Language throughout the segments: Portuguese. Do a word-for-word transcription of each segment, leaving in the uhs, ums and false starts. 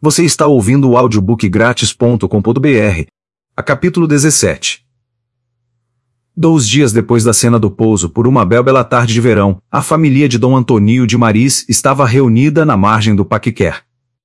Você está ouvindo o audiobook grátis ponto com ponto br. A capítulo dezessete. Dois dias depois da cena do pouso, por uma bela tarde de verão, a família de Dom Antônio de Maris estava reunida na margem do Paquiquer.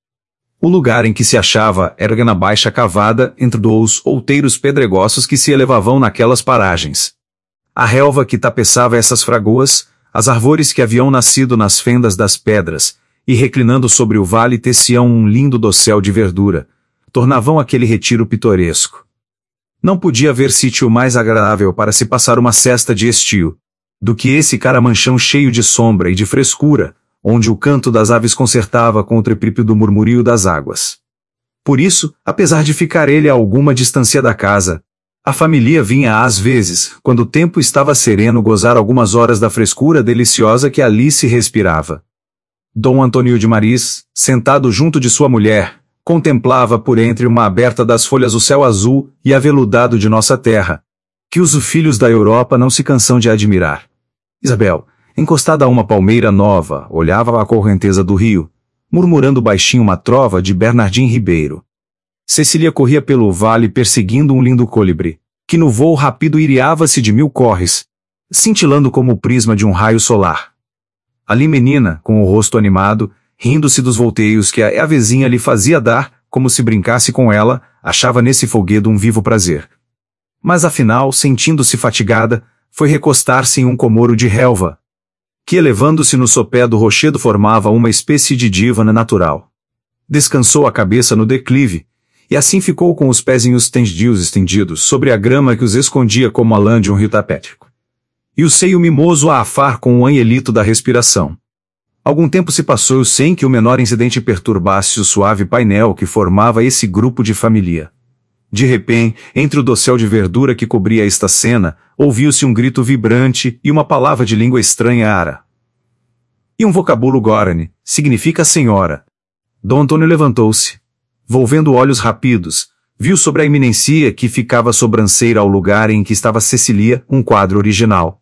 O lugar em que se achava era na baixa cavada entre dois outeiros pedregosos que se elevavam naquelas paragens. A relva que tapeçava essas fragoas, as árvores que haviam nascido nas fendas das pedras, e reclinando sobre o vale teciam um lindo dossel de verdura, tornavam aquele retiro pitoresco. Não podia haver sítio mais agradável para se passar uma sesta de estio, do que esse caramanchão cheio de sombra e de frescura, onde o canto das aves concertava com o trepípio do murmurio das águas. Por isso, apesar de ficar ele a alguma distância da casa, a família vinha às vezes, quando o tempo estava sereno, gozar algumas horas da frescura deliciosa que ali se respirava. Dom Antônio de Maris, sentado junto de sua mulher, contemplava por entre uma aberta das folhas o céu azul e aveludado de nossa terra, que os filhos da Europa não se cansam de admirar. Isabel, encostada a uma palmeira nova, olhava a correnteza do rio, murmurando baixinho uma trova de Bernardim Ribeiro. Cecília corria pelo vale perseguindo um lindo colibri, que no voo rápido iriava-se de mil corres, cintilando como o prisma de um raio solar. Ali menina, com o rosto animado, rindo-se dos volteios que a avezinha lhe fazia dar, como se brincasse com ela, achava nesse folguedo um vivo prazer. Mas afinal, sentindo-se fatigada, foi recostar-se em um comoro de relva, que elevando-se no sopé do rochedo formava uma espécie de dívana natural. Descansou a cabeça no declive, e assim ficou com os pezinhos tendidos estendidos sobre a grama que os escondia como a lã de um rio tapétrico. E o seio mimoso a afar com o anhelito da respiração. Algum tempo se passou sem que o menor incidente perturbasse o suave painel que formava esse grupo de família. De repente, entre o dossel de verdura que cobria esta cena, ouviu-se um grito vibrante e uma palavra de língua estranha ara. E um vocábulo guarani, significa senhora. Dom Antônio levantou-se. Volvendo olhos rápidos, viu sobre a eminência que ficava sobranceira ao lugar em que estava Cecília um quadro original.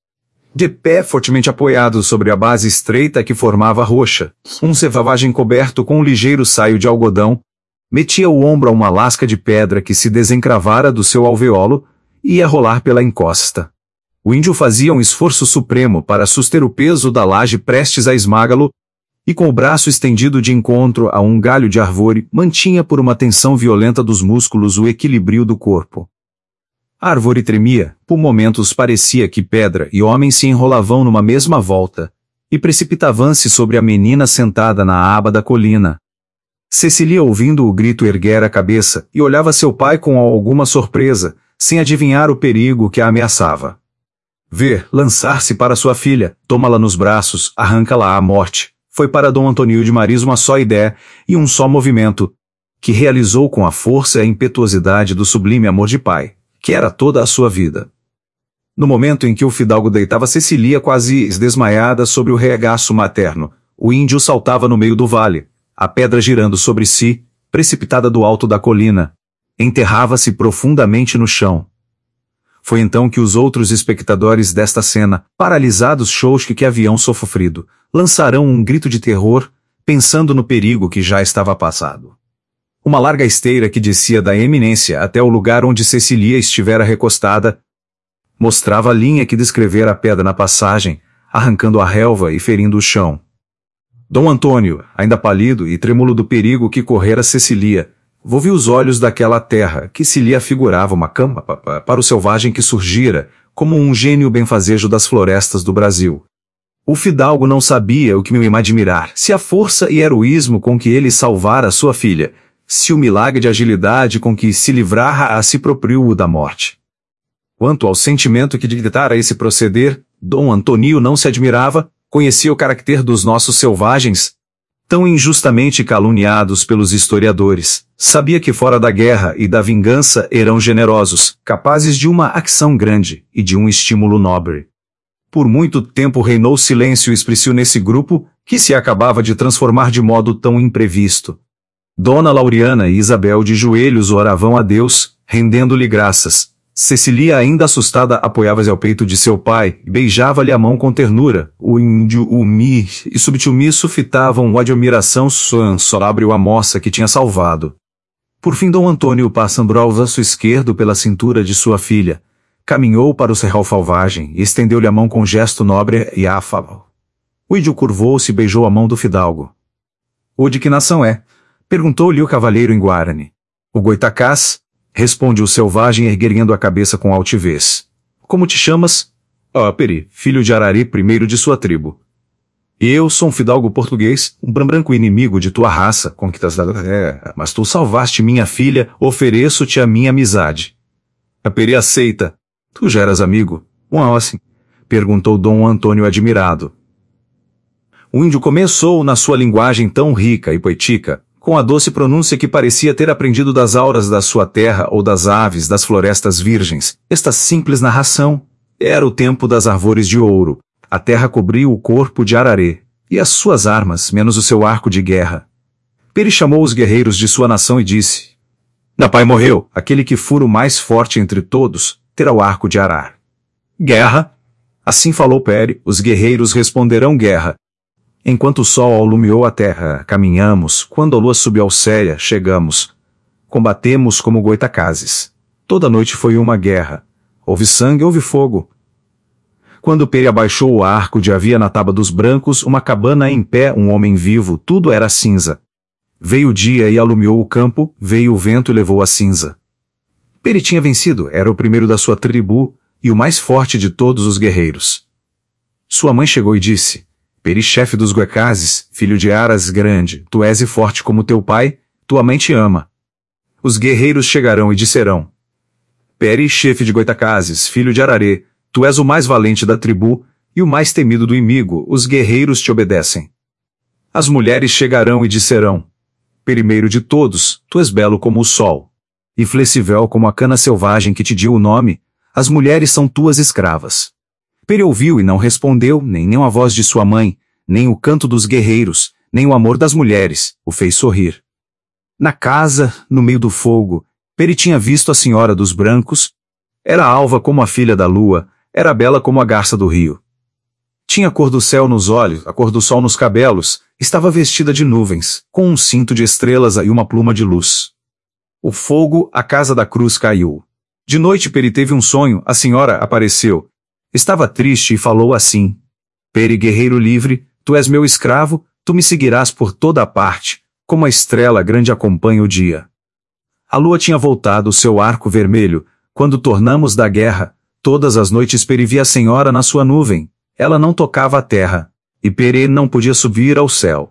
De pé fortemente apoiado sobre a base estreita que formava a rocha, um cevavagem coberto com um ligeiro saio de algodão, metia o ombro a uma lasca de pedra que se desencravara do seu alveolo e ia rolar pela encosta. O índio fazia um esforço supremo para suster o peso da laje prestes a esmagá-lo, e com o braço estendido de encontro a um galho de árvore, mantinha por uma tensão violenta dos músculos o equilíbrio do corpo. A árvore tremia, por momentos parecia que pedra e homem se enrolavam numa mesma volta, e precipitavam-se sobre a menina sentada na aba da colina. Cecília, ouvindo o grito, erguera a cabeça e olhava seu pai com alguma surpresa, sem adivinhar o perigo que a ameaçava. Ver, lançar-se para sua filha, toma-la nos braços, arranca-la à morte, foi para Dom Antônio de Maris uma só ideia e um só movimento, que realizou com a força e a impetuosidade do sublime amor de pai, que era toda a sua vida. No momento em que o fidalgo deitava Cecília quase desmaiada sobre o regaço materno, o índio saltava no meio do vale, a pedra girando sobre si, precipitada do alto da colina, enterrava-se profundamente no chão. Foi então que os outros espectadores desta cena, paralisados shows que, que haviam sofrido, lançarão um grito de terror, pensando no perigo que já estava passado. Uma larga esteira que descia da eminência até o lugar onde Cecília estivera recostada, mostrava a linha que descrevera a pedra na passagem, arrancando a relva e ferindo o chão. Dom Antônio, ainda pálido e trêmulo do perigo que correra Cecília, volviu os olhos daquela terra que se lhe afigurava uma cama para o selvagem que surgira, como um gênio benfazejo das florestas do Brasil. O fidalgo não sabia o que me admirar, se a força e heroísmo com que ele salvara sua filha, se o milagre de agilidade com que se livrara a si próprio da morte. Quanto ao sentimento que dictara esse proceder, Dom Antônio não se admirava, conhecia o caráter dos nossos selvagens, tão injustamente caluniados pelos historiadores, sabia que fora da guerra e da vingança eram generosos, capazes de uma ação grande e de um estímulo nobre. Por muito tempo reinou silêncio expressivo nesse grupo, que se acabava de transformar de modo tão imprevisto. Dona Lauriana e Isabel de joelhos oravam a Deus, rendendo-lhe graças, Cecília, ainda assustada, apoiava-se ao peito de seu pai e beijava-lhe a mão com ternura. O índio, o mi e submisso fitavam o admiração sobre a moça que tinha salvado. Por fim, Dom Antônio, passando ao braço esquerdo pela cintura de sua filha, caminhou para o cerral selvagem e estendeu-lhe a mão com gesto nobre e afável. O índio curvou-se e beijou a mão do fidalgo. "O de que nação é?" perguntou-lhe o cavalheiro em Guarani. "O Goitacás", responde o selvagem, erguendo a cabeça com altivez. "Como te chamas?" "Ah, Peri, filho de Arari, primeiro de sua tribo." "Eu sou um fidalgo português, um branco inimigo de tua raça, conquistas da terra, mas tu salvaste minha filha, ofereço-te a minha amizade." A Peri aceita. "Tu já eras amigo?" "Um assim?" perguntou Dom Antônio admirado. O índio começou na sua linguagem tão rica e poética, com a doce pronúncia que parecia ter aprendido das auras da sua terra ou das aves das florestas virgens. Esta simples narração era o tempo das árvores de ouro. A terra cobriu o corpo de Ararê, e as suas armas, menos o seu arco de guerra. Peri chamou os guerreiros de sua nação e disse: "Napai morreu, aquele que for o mais forte entre todos, terá o arco de arar." "Guerra?" Assim falou Peri, os guerreiros responderão guerra. Enquanto o sol alumiou a terra, caminhamos, quando a lua subiu ao céu, chegamos. Combatemos como Goitacazes. Toda noite foi uma guerra. Houve sangue, houve fogo. Quando Peri abaixou o arco de havia na taba dos brancos, uma cabana em pé, um homem vivo, tudo era cinza. Veio o dia e alumiou o campo, veio o vento e levou a cinza. Peri tinha vencido, era o primeiro da sua tribo, e o mais forte de todos os guerreiros. Sua mãe chegou e disse: "Peri, chefe dos Goitacazes, filho de Aras grande, tu és e forte como teu pai, tua mãe te ama." Os guerreiros chegarão e disserão: "Peri, chefe de Goitacazes, filho de Ararê, tu és o mais valente da tribo, e o mais temido do inimigo, os guerreiros te obedecem." As mulheres chegarão e disserão: "Primeiro de todos, tu és belo como o sol, e flexível como a cana selvagem que te deu o nome, as mulheres são tuas escravas." Peri ouviu e não respondeu, nem, nem a voz de sua mãe, nem o canto dos guerreiros, nem o amor das mulheres, o fez sorrir. Na casa, no meio do fogo, Peri tinha visto a senhora dos brancos. Era alva como a filha da lua, era bela como a garça do rio. Tinha a cor do céu nos olhos, a cor do sol nos cabelos, estava vestida de nuvens, com um cinto de estrelas e uma pluma de luz. O fogo, a casa da cruz caiu. De noite Peri teve um sonho, a senhora apareceu. Estava triste e falou assim: "Peri, guerreiro livre, tu és meu escravo, tu me seguirás por toda a parte, como a estrela grande acompanha o dia." A lua tinha voltado o seu arco vermelho, quando tornamos da guerra, todas as noites Peri via a senhora na sua nuvem, ela não tocava a terra, e Peri não podia subir ao céu.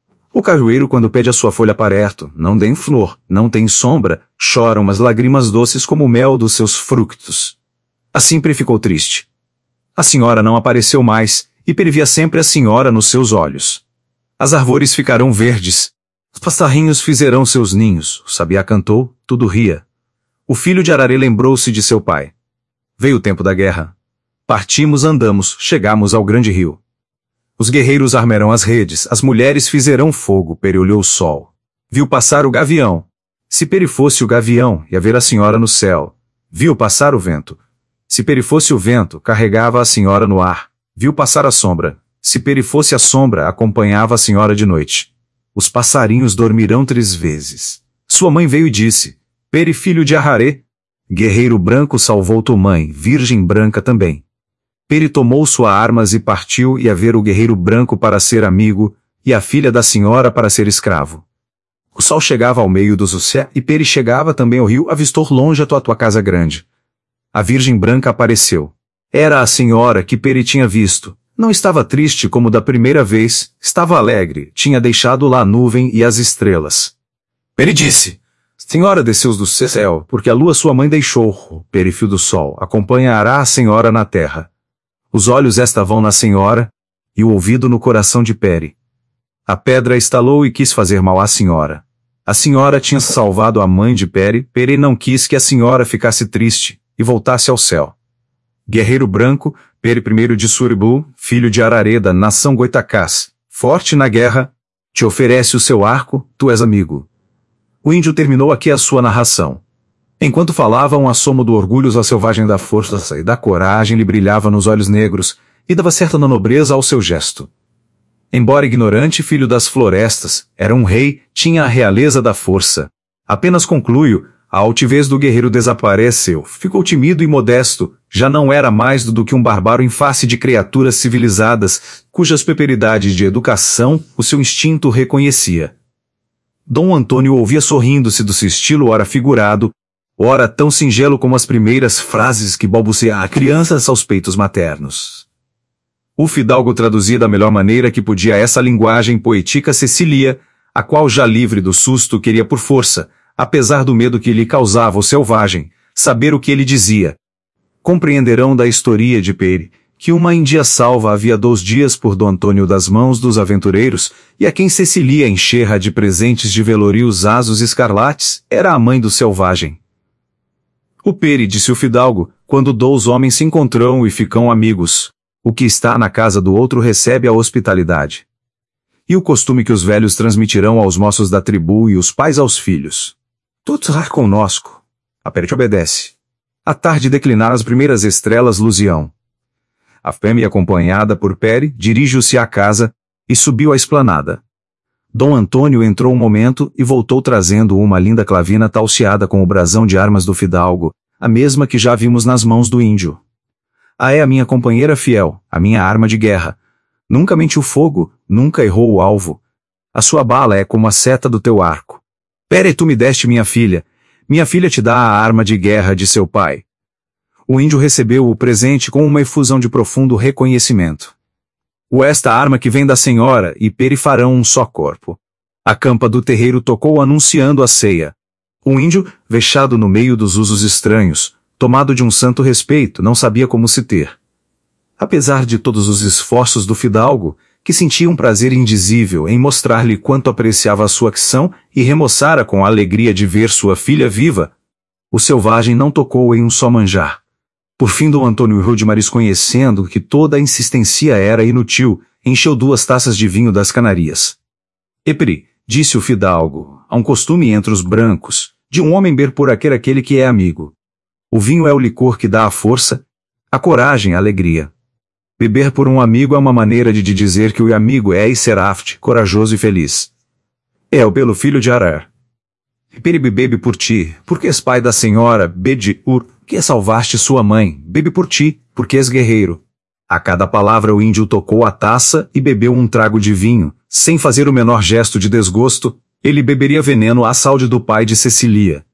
O cajueiro, quando pede a sua folha perto, não tem flor, não tem sombra, choram umas lágrimas doces como o mel dos seus frutos. Assim Peri ficou triste. A senhora não apareceu mais, e Peri via sempre a senhora nos seus olhos. As árvores ficarão verdes. Os passarinhos fizerão seus ninhos. O sabiá cantou, tudo ria. O filho de Ararê lembrou-se de seu pai. Veio o tempo da guerra. Partimos, andamos, chegamos ao grande rio. Os guerreiros armarão as redes, as mulheres fizerão fogo. Peri olhou o sol. Viu passar o gavião. Se Peri fosse o gavião, ia ver a senhora no céu. Viu passar o vento. Se Peri fosse o vento, carregava a senhora no ar. Viu passar a sombra. Se Peri fosse a sombra, acompanhava a senhora de noite. Os passarinhos dormirão três vezes. Sua mãe veio e disse: "Peri, filho de Ararê, guerreiro branco salvou tua mãe, virgem branca também." Peri tomou suas armas e partiu e a ver o guerreiro branco para ser amigo, e a filha da senhora para ser escravo. O sol chegava ao meio dos oceanos, e Peri chegava também ao rio, avistou longe a tua, tua casa grande. A Virgem Branca apareceu. Era a senhora que Peri tinha visto. Não estava triste como da primeira vez, estava alegre, tinha deixado lá a nuvem e as estrelas. Peri disse: "Senhora desceu do céu, porque a lua sua mãe deixou. Peri, filho do sol, acompanhará a senhora na terra." Os olhos estavam na senhora, e o ouvido no coração de Peri. A pedra estalou e quis fazer mal à senhora. A senhora tinha salvado a mãe de Peri, Peri não quis que a senhora ficasse triste e voltasse ao céu. Guerreiro branco, Peri primeiro de Suribu, filho de Ararê da nação Goitacás, forte na guerra, te oferece o seu arco, tu és amigo. O índio terminou aqui a sua narração. Enquanto falava, um assomo do orgulho à selvagem da força e da coragem lhe brilhava nos olhos negros, e dava certa nobreza ao seu gesto. Embora ignorante filho das florestas, era um rei, tinha a realeza da força. Apenas concluio, a altivez do guerreiro desapareceu, ficou tímido e modesto, já não era mais do que um bárbaro em face de criaturas civilizadas, cujas peperidades de educação o seu instinto reconhecia. Dom Antônio ouvia sorrindo-se do seu estilo ora figurado, ora tão singelo como as primeiras frases que balbucia a crianças aos peitos maternos. O fidalgo traduzia da melhor maneira que podia essa linguagem poética Cecília, a qual já livre do susto queria por força, apesar do medo que lhe causava o selvagem, saber o que ele dizia. Compreenderão da historia de Peri, que uma índia salva havia dois dias por Dom Antônio das mãos dos aventureiros, e a quem Cecília encherra de presentes de velorios azos escarlates, era a mãe do selvagem. O Peri, disse o fidalgo, quando dois homens se encontram e ficam amigos, o que está na casa do outro recebe a hospitalidade. E o costume que os velhos transmitirão aos moços da tribo e os pais aos filhos. Tu estarás conosco. A Peri te obedece. À tarde declinaram as primeiras estrelas luziam. A fêmea, acompanhada por Peri, dirigiu-se à casa, e subiu à esplanada. Dom Antônio entrou um momento e voltou trazendo uma linda clavina talceada com o brasão de armas do fidalgo, a mesma que já vimos nas mãos do índio. Ah, é a minha companheira fiel, a minha arma de guerra. Nunca mentiu fogo, nunca errou o alvo. A sua bala é como a seta do teu arco. Pere, tu me deste minha filha. Minha filha te dá a arma de guerra de seu pai. O índio recebeu o presente com uma efusão de profundo reconhecimento. O esta arma que vem da senhora e Peri farão um só corpo. A campa do terreiro tocou anunciando a ceia. O índio, vexado no meio dos usos estranhos, tomado de um santo respeito, não sabia como se ter. Apesar de todos os esforços do fidalgo, que sentia um prazer indizível em mostrar-lhe quanto apreciava a sua ação e remoçara com a alegria de ver sua filha viva, o selvagem não tocou em um só manjar. Por fim, Dom Antônio Rudimariz, conhecendo que toda a insistência era inútil, encheu duas taças de vinho das Canarias. Epri, disse o fidalgo, há um costume entre os brancos, de um homem ber por aquele aquele que é amigo. O vinho é o licor que dá a força, a coragem, a alegria. Beber por um amigo é uma maneira de dizer que o amigo é e será afte, corajoso e feliz. É o pelo filho de Arar. Peribe bebe por ti, porque és pai da senhora Bedi-Ur, que salvaste sua mãe, bebe por ti, porque és guerreiro. A cada palavra o índio tocou a taça e bebeu um trago de vinho, sem fazer o menor gesto de desgosto, ele beberia veneno à saúde do pai de Cecília.